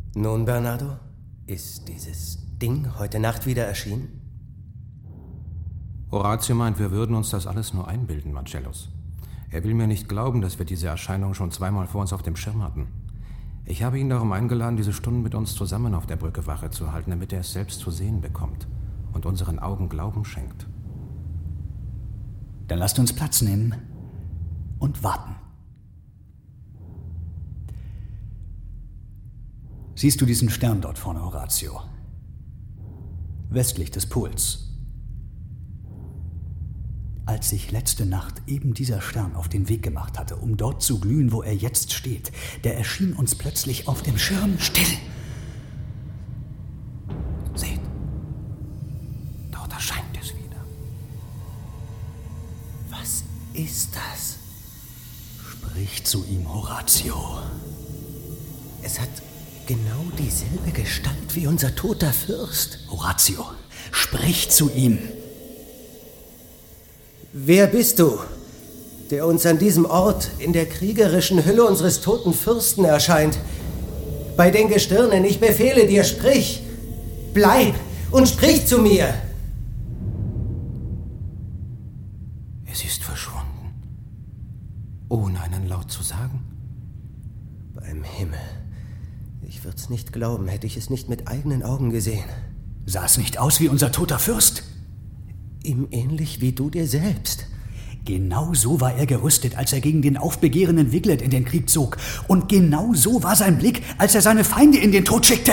Nun, Bernardo, ist dieses Ding heute Nacht wieder erschienen? Horatio meint, wir würden uns das alles nur einbilden, Marcellus. Er will mir nicht glauben, dass wir diese Erscheinung schon zweimal vor uns auf dem Schirm hatten. Ich habe ihn darum eingeladen, diese Stunden mit uns zusammen auf der Brücke Wache zu halten, damit er es selbst zu sehen bekommt und unseren Augen Glauben schenkt. Dann lasst uns Platz nehmen und warten. Siehst du diesen Stern dort vorne, Horatio? Westlich des Pols. Als sich letzte Nacht eben dieser Stern auf den Weg gemacht hatte, um dort zu glühen, wo er jetzt steht, der erschien uns plötzlich auf dem Schirm. Still! Seht, dort erscheint es wieder. Was ist das? Sprich zu ihm, Horatio. Es hat genau dieselbe Gestalt wie unser toter Fürst. Horatio, sprich zu ihm. Wer bist du, der uns an diesem Ort in der kriegerischen Hülle unseres toten Fürsten erscheint? Bei den Gestirnen, ich befehle dir, sprich! Bleib und sprich zu mir! Es ist verschwunden, ohne einen Laut zu sagen. Beim Himmel, ich würd's nicht glauben, hätte ich es nicht mit eigenen Augen gesehen. Sah es nicht aus wie unser toter Fürst? Ihm ähnlich wie du dir selbst. Genau so war er gerüstet, als er gegen den aufbegehrenden Wiglet in den Krieg zog. Und genau so war sein Blick, als er seine Feinde in den Tod schickte.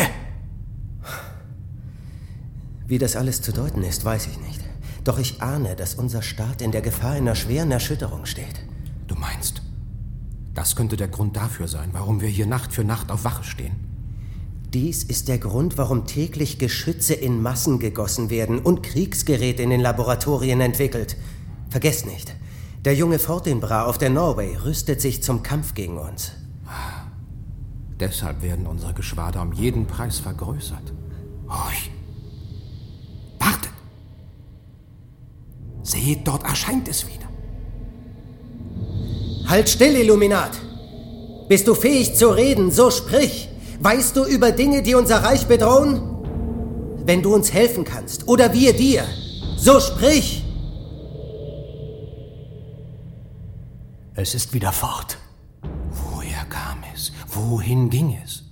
Wie das alles zu deuten ist, weiß ich nicht. Doch ich ahne, dass unser Staat in der Gefahr einer schweren Erschütterung steht. Du meinst, das könnte der Grund dafür sein, warum wir hier Nacht für Nacht auf Wache stehen? Dies ist der Grund, warum täglich Geschütze in Massen gegossen werden und Kriegsgerät in den Laboratorien entwickelt. Vergesst nicht, der junge Fortinbras auf der Norway rüstet sich zum Kampf gegen uns. Deshalb werden unsere Geschwader um jeden Preis vergrößert. Horch! Wartet! Seht, dort erscheint es wieder. Halt still, Illuminat! Bist du fähig zu reden, so sprich! Weißt du über Dinge, die unser Reich bedrohen? Wenn du uns helfen kannst, oder wir dir, so sprich! Es ist wieder fort. Woher kam es? Wohin ging es?